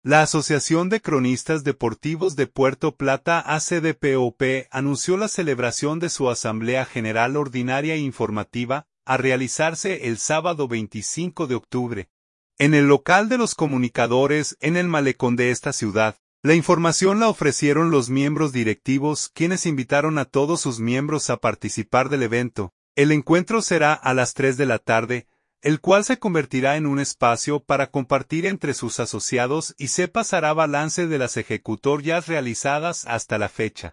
La Asociación de Cronistas Deportivos de Puerto Plata ACDPOP anunció la celebración de su Asamblea General Ordinaria e Informativa, a realizarse el sábado 25 de octubre. En el local de los comunicadores en el malecón de esta ciudad. La información la ofrecieron los miembros directivos, quienes invitaron a todos sus miembros a participar del evento. El encuentro será a las 3 de la tarde, el cual se convertirá en un espacio para compartir entre sus asociados y se pasará balance de las ejecutorias realizadas hasta la fecha.